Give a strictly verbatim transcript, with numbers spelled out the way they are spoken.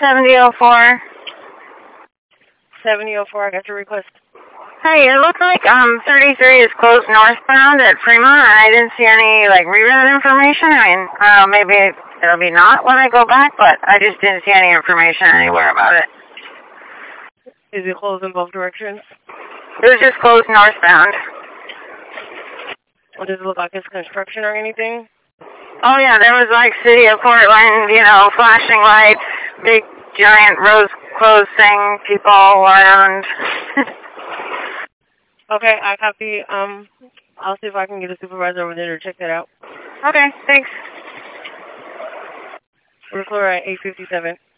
seventy oh four. seventy oh four, I got your request. Hey, it looks like um thirty-three is closed northbound at Fremont, and I didn't see any, like, reroute information. I mean, uh, maybe it'll be not when I go back, but I just didn't see any information anywhere about it. Is it closed in both directions? It was just closed northbound. Does it look like it's construction or anything? Oh, yeah, there was, like, City of Portland, you know, flashing lights, big, giant rose clothes thing, people around. Okay, I copy. Um, I'll see if I can get a supervisor over there to check that out. Okay, thanks. We're clear at eight fifty-seven.